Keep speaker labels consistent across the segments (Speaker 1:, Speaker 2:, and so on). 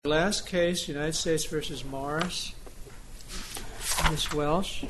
Speaker 1: Last case, United States v. Morris. Ms. Welsh.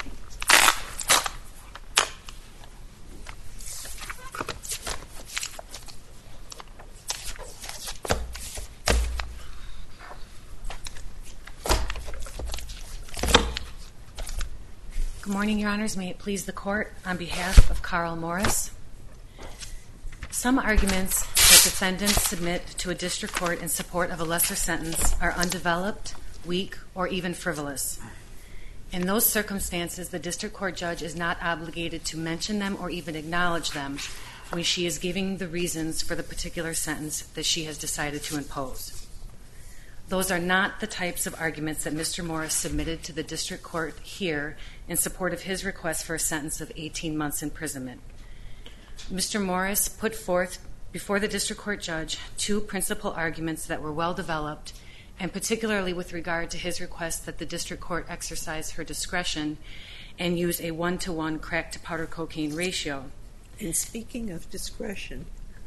Speaker 2: Good morning, Your Honors. May it please the Court, on behalf of Carl Morris. Some arguments that defendants submit to a district court in support of a lesser sentence are undeveloped, weak, or even frivolous. In those circumstances, the district court judge is not obligated to mention them or even acknowledge them when she is giving the reasons for the particular sentence that she has decided to impose. Those are not the types of arguments that Mr. Morris submitted to the district court here in support of his request for a sentence of 18 months imprisonment. Mr. Morris put forth before the district court judge two principal arguments that were well developed, and particularly with regard to his request that the district court exercise her discretion and use a 1-to-1 crack to powder cocaine ratio.
Speaker 3: And speaking of discretion,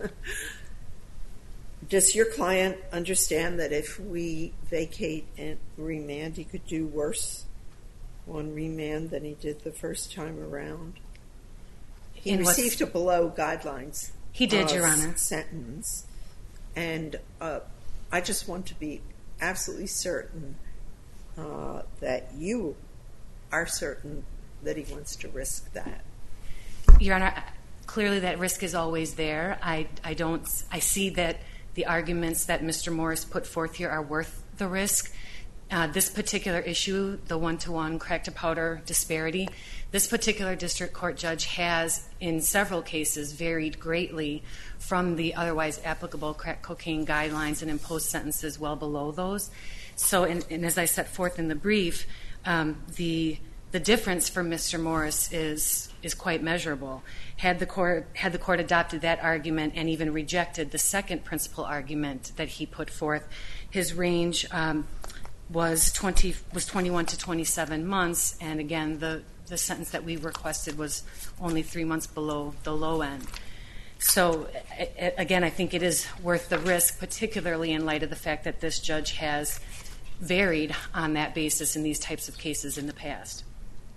Speaker 3: does your client understand that if we vacate and remand, he could do worse on remand than he did the first time around? He received a below guidelines.
Speaker 2: He did, Your Honor.
Speaker 3: Sentence, and I just want to be absolutely certain that you are certain that he wants to risk that.
Speaker 2: Your Honor, clearly that risk is always there. I see that the arguments that Mr. Morris put forth here are worth the risk. This particular issue, the 1-to-1 crack to powder disparity, this particular district court judge has, in several cases, varied greatly from the otherwise applicable crack cocaine guidelines and imposed sentences well below those. So, and as I set forth in the brief, the difference for Mr. Morris is quite measurable. Had the court adopted that argument and even rejected the second principal argument that he put forth, his range was 21 to 27 months, and again, the sentence that we requested was only 3 months below the low end. So, again, I think it is worth the risk, particularly in light of the fact that this judge has varied on that basis in these types of cases in the past.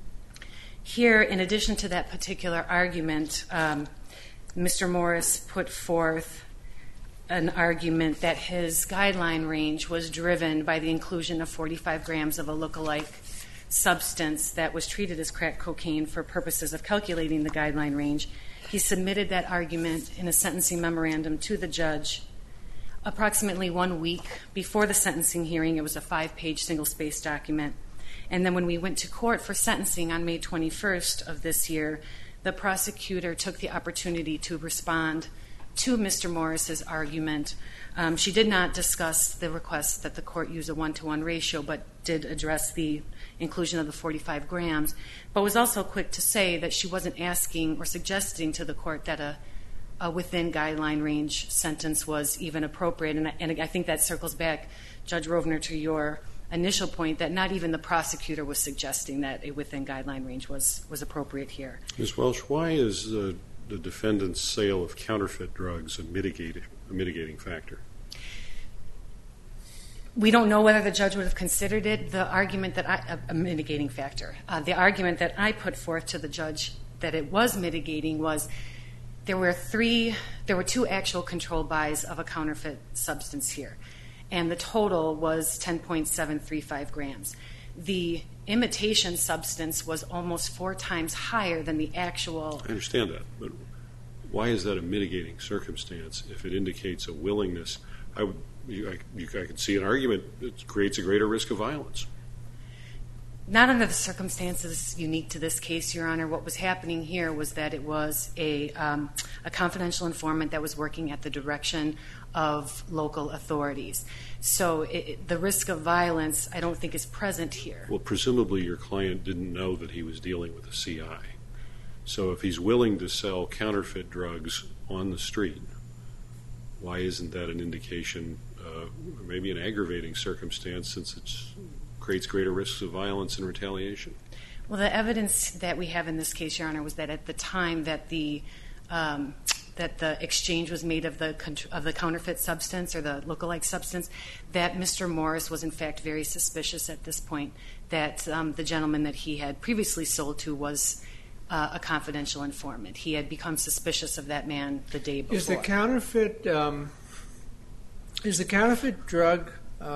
Speaker 2: Here, in addition to that particular argument, Mr. Morris put forth an argument that his guideline range was driven by the inclusion of 45 grams of a look-alike substance that was treated as crack cocaine for purposes of calculating the guideline range. He submitted that argument in a sentencing memorandum to the judge approximately 1 week before the sentencing hearing. It was a 5-page single-spaced document. And then when we went to court for sentencing on May 21st of this year, the prosecutor took the opportunity to respond to Mr. Morris's argument. She did not discuss the request that the court use a 1-to-1 ratio, but did address the inclusion of the 45 grams, but was also quick to say that she wasn't asking or suggesting to the court that a within guideline range sentence was even appropriate. And I think that circles back, Judge Rovner, to your initial point that not even the prosecutor was suggesting that a within guideline range was appropriate here.
Speaker 4: Ms. Welsh, why is the defendant's sale of counterfeit drugs a mitigating factor?
Speaker 2: We don't know whether the judge would have considered it. The argument that a mitigating factor. The argument that I put forth to the judge that it was mitigating was there were 2 actual controlled buys of a counterfeit substance here, and the total was 10.735 grams. The imitation substance was almost 4 times higher than the actual.
Speaker 4: I understand that, but why is that a mitigating circumstance if it indicates a willingness? I could see an argument that creates a greater risk of violence.
Speaker 2: Not under the circumstances unique to this case, Your Honor. What was happening here was that it was a confidential informant that was working at the direction of local authorities. So the risk of violence, I don't think, is present here.
Speaker 4: Well, presumably your client didn't know that he was dealing with a CI. So if he's willing to sell counterfeit drugs on the street, why isn't that an indication, maybe an aggravating circumstance, since it creates greater risks of violence and retaliation?
Speaker 2: Well, the evidence that we have in this case, Your Honor, was that at the time that the that the exchange was made of the counterfeit substance or the lookalike substance, that Mr. Morris was in fact very suspicious at this point that the gentleman that he had previously sold to was a confidential informant. He had become suspicious of that man the day before.
Speaker 1: Is the counterfeit drug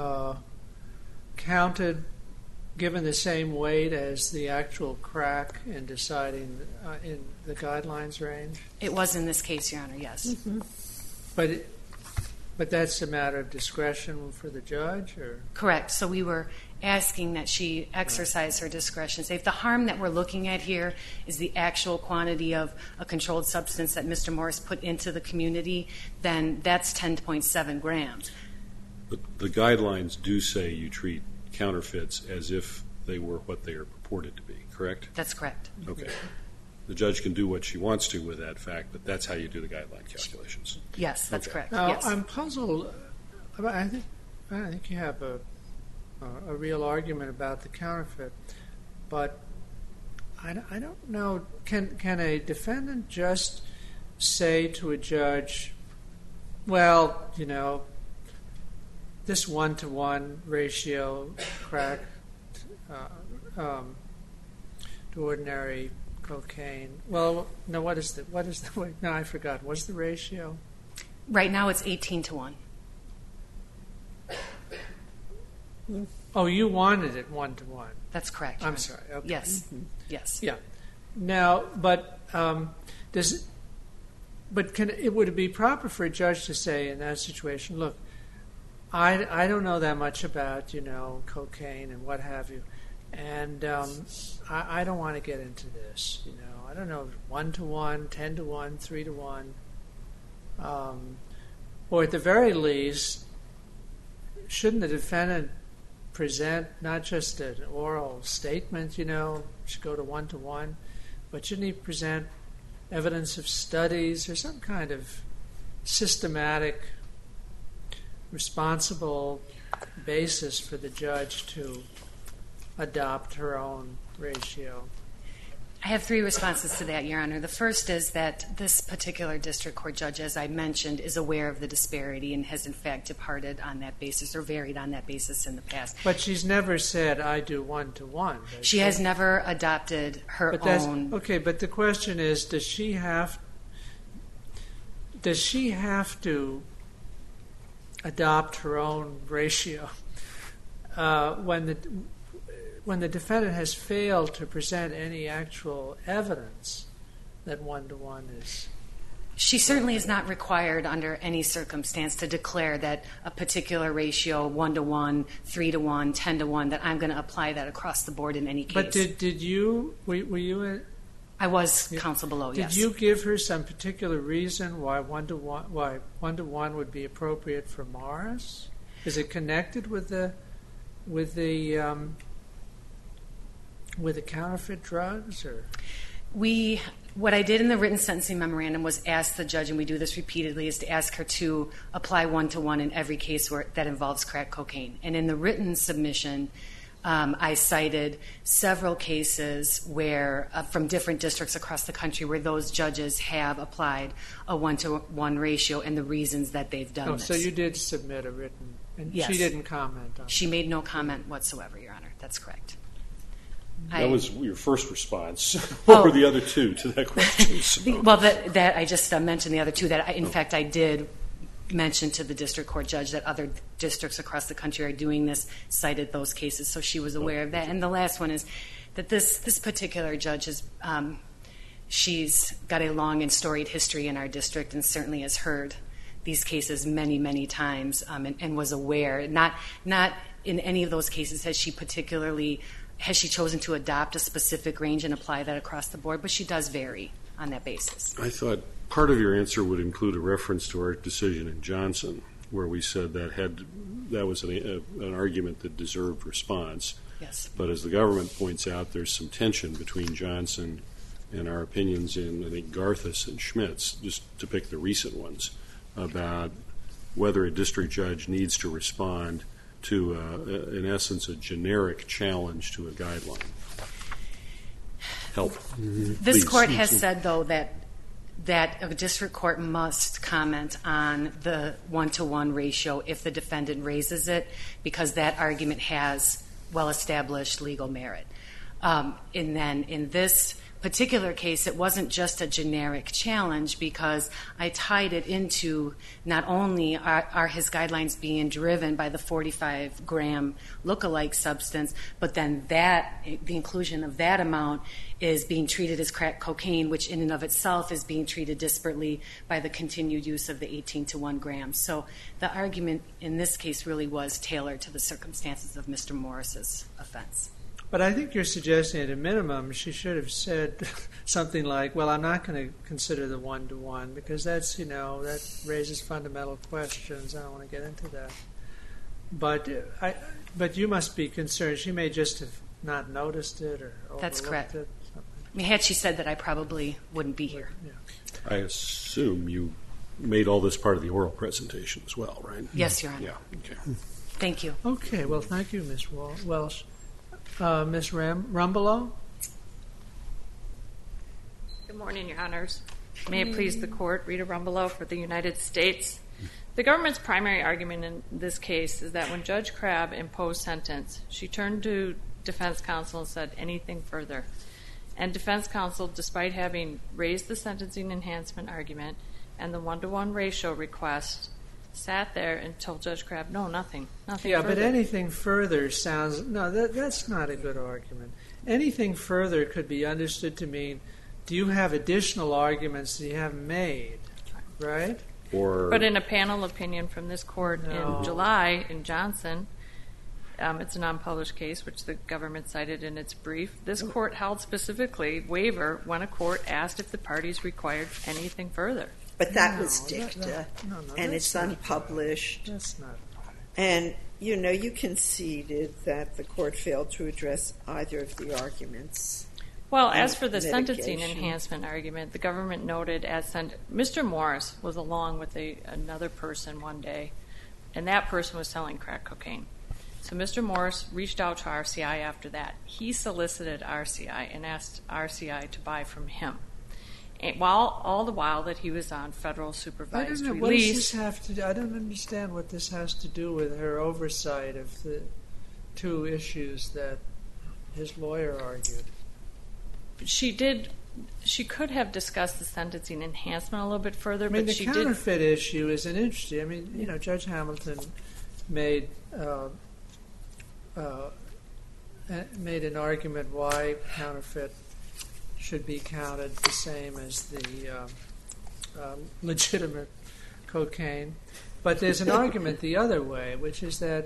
Speaker 1: counted, given the same weight as the actual crack in deciding in the guidelines range?
Speaker 2: It was in this case, Your Honor, yes.
Speaker 3: Mm-hmm.
Speaker 1: But that's a matter of discretion for the judge, or?
Speaker 2: Correct. So we were asking that she exercise her discretion. Say if the harm that we're looking at here is the actual quantity of a controlled substance that Mr. Morris put into the community, then that's 10.7 grams.
Speaker 4: But the guidelines do say you treat counterfeits as if they were what they are purported to be, correct?
Speaker 2: That's correct.
Speaker 4: Okay. The judge can do what she wants to with that fact, but that's how you do the guideline calculations.
Speaker 2: Yes, that's
Speaker 4: Okay.
Speaker 2: correct.
Speaker 1: Now,
Speaker 2: Yes.
Speaker 1: I'm puzzled. I think you have a real argument about the counterfeit, but I don't know. Can a defendant just say to a judge, well, you know, this 1-to-1 ratio crack to ordinary cocaine? Well, no. What is the weight? No, I forgot. What's the ratio?
Speaker 2: Right now it's 18-1.
Speaker 1: Oh, you wanted it 1-to-1.
Speaker 2: That's correct. Your
Speaker 1: I'm
Speaker 2: Honor.
Speaker 1: sorry. Okay.
Speaker 2: Yes. Yes.
Speaker 1: Yeah. Now, but would it be proper for a judge to say in that situation, look, I don't know that much about, you know, cocaine and what have you, and I don't want to get into this. You know, I don't know, 1-to-1, 10-to-1, 3-to-1, or at the very least, shouldn't the defendant present not just an oral statement, you know, should go to 1-to-1, but shouldn't he present evidence of studies or some kind of systematic, responsible basis for the judge to adopt her own ratio?
Speaker 2: I have 3 responses to that, Your Honor. The first is that this particular district court judge, as I mentioned, is aware of the disparity and has in fact departed on that basis or varied on that basis in the past.
Speaker 1: But she's never said, I do 1-to-1.
Speaker 2: She has never adopted her own.
Speaker 1: Okay, but the question is, does she have to adopt her own ratio when the defendant has failed to present any actual evidence that 1-to-1 is?
Speaker 2: She certainly is not required under any circumstance to declare that a particular ratio, 1-to-1, 3-to-1, 10-to-1, that I'm going to apply that across the board in any case.
Speaker 1: But did you, were you...
Speaker 2: I was counsel below, yes.
Speaker 1: Did you give her some particular reason why 1-to-1 would be appropriate for Morris? Is it connected with the counterfeit drugs, or?
Speaker 2: What I did in the written sentencing memorandum was ask the judge, and we do this repeatedly, is to ask her to apply 1-to-1 in every case that involves crack cocaine. And in the written submission, I cited several cases where, from different districts across the country, where those judges have applied a 1-to-1 ratio and the reasons that they've done this.
Speaker 1: So you did submit a written, and
Speaker 2: Yes.
Speaker 1: she didn't comment on it?
Speaker 2: She made no comment whatsoever, Your Honor. That's correct.
Speaker 4: That was your first response. What were the other 2 to that question?
Speaker 2: Well, that I just mentioned the other 2. In fact, I did mention to the district court judge that other districts across the country are doing this, cited those cases, so she was aware of that. And the last one is that this particular judge she's got a long and storied history in our district and certainly has heard these cases many, many times and was aware. Not in any of those cases has she chosen to adopt a specific range and apply that across the board, but she does vary on that basis.
Speaker 4: I thought part of your answer would include a reference to our decision in Johnson, where we said that was an argument that deserved response.
Speaker 2: Yes.
Speaker 4: But as the government points out, there's some tension between Johnson and our opinions in, I think, Garthus and Schmitz, just to pick the recent ones, about whether a district judge needs to respond to, in essence, a generic challenge to a guideline. Help.
Speaker 2: This court has said, though, that that a district court must comment on the 1-to-1 ratio if the defendant raises it, because that argument has well-established legal merit. And then in this particular case, it wasn't just a generic challenge, because I tied it into not only are his guidelines being driven by the 45-gram lookalike substance, but then the inclusion of that amount is being treated as crack cocaine, which in and of itself is being treated disparately by the continued use of the 18-to-1 grams. So the argument in this case really was tailored to the circumstances of Mr. Morris's offense.
Speaker 1: But I think you're suggesting at a minimum she should have said something like, well, I'm not going to consider the 1-to-1 because that's, that raises fundamental questions. I don't want to get into that. But you must be concerned. She may just have not noticed it or overlooked it.
Speaker 2: That's correct. I mean, had she said that, I probably wouldn't be here.
Speaker 1: Yeah.
Speaker 4: I assume you made all this part of the oral presentation as well, right?
Speaker 2: Yes, Your Honor.
Speaker 4: Yeah, okay.
Speaker 2: Thank you.
Speaker 1: Okay, well, thank you, Ms. Welsh. Ms. Rumbelow?
Speaker 5: Good morning, Your Honors. May it please the Court, Rita Rumbelow for the United States. The government's primary argument in this case is that when Judge Crabb imposed sentence, she turned to defense counsel and said anything further. And defense counsel, despite having raised the sentencing enhancement argument and the 1-to-1 ratio request, sat there and told Judge Crabb, no, nothing further.
Speaker 1: But anything further sounds... No, that's not a good argument. Anything further could be understood to mean, do you have additional arguments that you haven't made, right?
Speaker 5: But in a panel opinion from this court in July, in Johnson, it's an unpublished case, which the government cited in its brief, this court held specifically waiver when a court asked if the parties required anything further.
Speaker 3: But that was dicta, and it's unpublished.
Speaker 1: That's not right.
Speaker 3: And, you conceded that the court failed to address either of the arguments.
Speaker 5: Well, as for the sentencing enhancement argument, the government noted Mr. Morris was along with another person one day, and that person was selling crack cocaine. So Mr. Morris reached out to RCI after that. He solicited RCI and asked RCI to buy from him. And all the while that he was on federal supervised release.
Speaker 1: What does this have to do? I don't understand what this has to do with her oversight of the two issues that his lawyer argued.
Speaker 5: She could have discussed the sentencing enhancement a little bit further, but she didn't.
Speaker 1: The counterfeit issue is an interesting. Judge Hamilton made an argument why counterfeit should be counted the same as the legitimate cocaine. But there's an argument the other way, which is that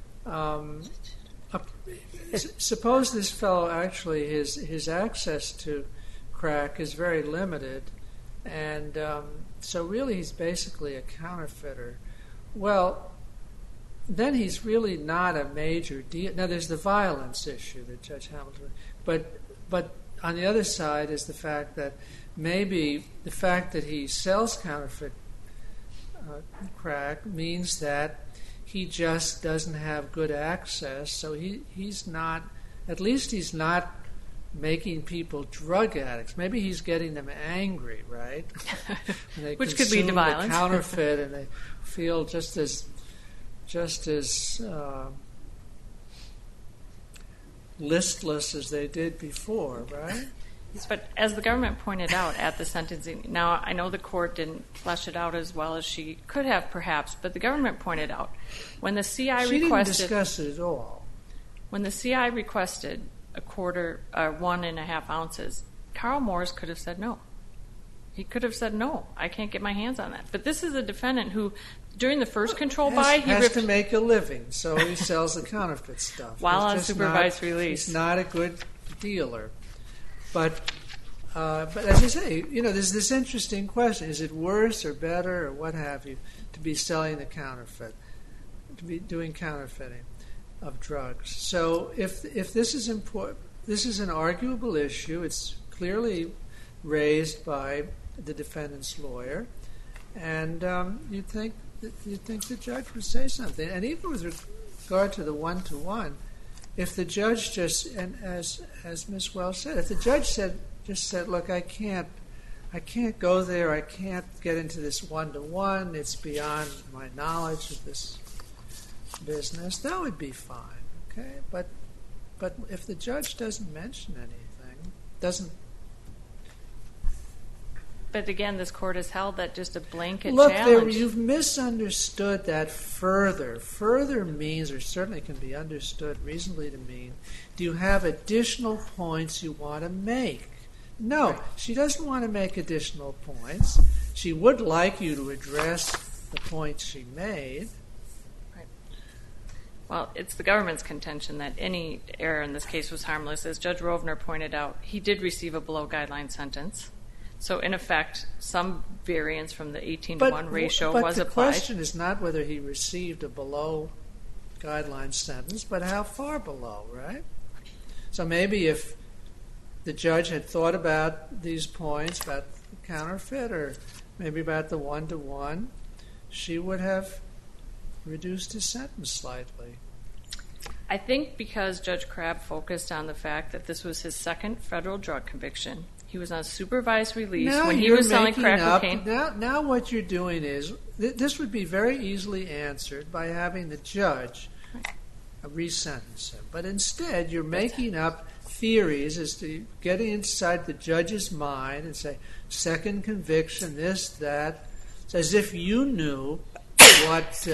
Speaker 1: suppose this fellow actually, his access to crack is very limited, and so really he's basically a counterfeiter. Well, then he's really not a major deal. Now there's the violence issue that Judge Hamilton, but on the other side is the fact that maybe the fact that he sells counterfeit crack means that he just doesn't have good access, so he's not, at least he's not making people drug addicts. Maybe he's getting them angry, right?
Speaker 5: Which could lead to violence.
Speaker 1: The counterfeit, and they feel just as listless as they did before, right?
Speaker 5: But as the government pointed out at the sentencing, now I know the court didn't flesh it out as well as she could have perhaps, but the government pointed out when the CI requested...
Speaker 1: She didn't discuss it at all.
Speaker 5: When the CI requested 1.5 ounces, Carl Morris could have said no. He could have said no, I can't get my hands on that. But this is a defendant who, during the first control buy, he
Speaker 1: has to make a living, so he sells the counterfeit stuff.
Speaker 5: While on supervised release.
Speaker 1: He's not a good dealer. But as I say, there's this interesting question. Is it worse or better or what have you to be selling the counterfeit, to be doing counterfeiting of drugs? So if this is important, this is an arguable issue. It's clearly raised by the defendant's lawyer, and you'd think the judge would say something. And even with regard to the 1-to-1, if the judge just, and as Ms. Wells said, if the judge just said, look, I can't I can't go there, I can't get into this one-to-one, it's beyond my knowledge of this business, that would be fine, okay? But if the judge doesn't mention anything, doesn't...
Speaker 5: But again, this court has held that just a blanket
Speaker 1: Look,
Speaker 5: challenge.
Speaker 1: you've misunderstood that further. Further means, or certainly can be understood reasonably to mean, do you have additional points you want to make? No, she doesn't want to make additional points. She would like you to address the points she made.
Speaker 5: Right. Well, it's the government's contention that any error in this case was harmless. As Judge Rovner pointed out, he did receive a below-guideline sentence. So, in effect, some variance from the 18-to-1 ratio was
Speaker 1: But the
Speaker 5: applied.
Speaker 1: question is not whether he received a below-guideline sentence, but how far below, right? So maybe if the judge had thought about these points, about the counterfeit, or maybe about the one-to-one, she would have reduced his sentence slightly.
Speaker 5: I think because Judge Crabb focused on the fact that this was his second federal drug conviction, he was on supervised release when he was selling crack cocaine.
Speaker 1: Now what you're doing is, this would be very easily answered by having the judge re-sentence him. But instead, you're making up theories as to getting inside the judge's mind and say, second conviction, this, that. It's as if you knew what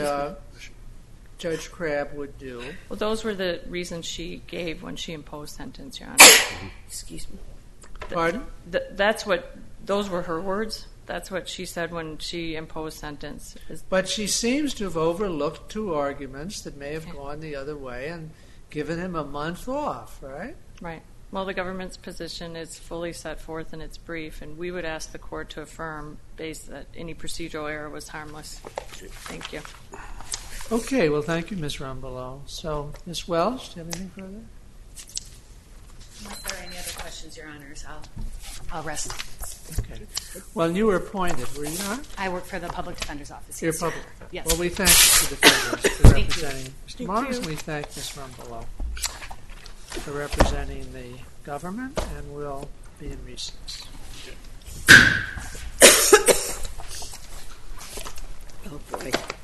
Speaker 1: Judge Crabb would do.
Speaker 5: Well, those were the reasons she gave when she imposed sentence, Your Honor.
Speaker 3: Excuse me.
Speaker 1: Pardon?
Speaker 5: Those were her words. That's what she said when she imposed sentence.
Speaker 1: But she seems to have overlooked two arguments that may have gone the other way and given him a month off, right?
Speaker 5: Right. Well, the government's position is fully set forth in its brief, and we would ask the court to affirm based that any procedural error was harmless. Thank you.
Speaker 1: Okay, well, thank you, Ms. Rumbelow. So, Ms. Welch, do you have anything further?
Speaker 2: Unless there are any other questions, Your Honors, I'll rest.
Speaker 1: Okay. Well, you were appointed, were you not?
Speaker 2: I work for the Public Defender's Office.
Speaker 1: You're
Speaker 2: Yes, sir.
Speaker 1: public.
Speaker 2: Yes.
Speaker 1: Well, we thank you for defenders for
Speaker 2: Thank you.
Speaker 1: representing Mr. Morris, and we thank Ms. Rumbelow for representing the government, and we'll be in recess.
Speaker 3: Oh, boy.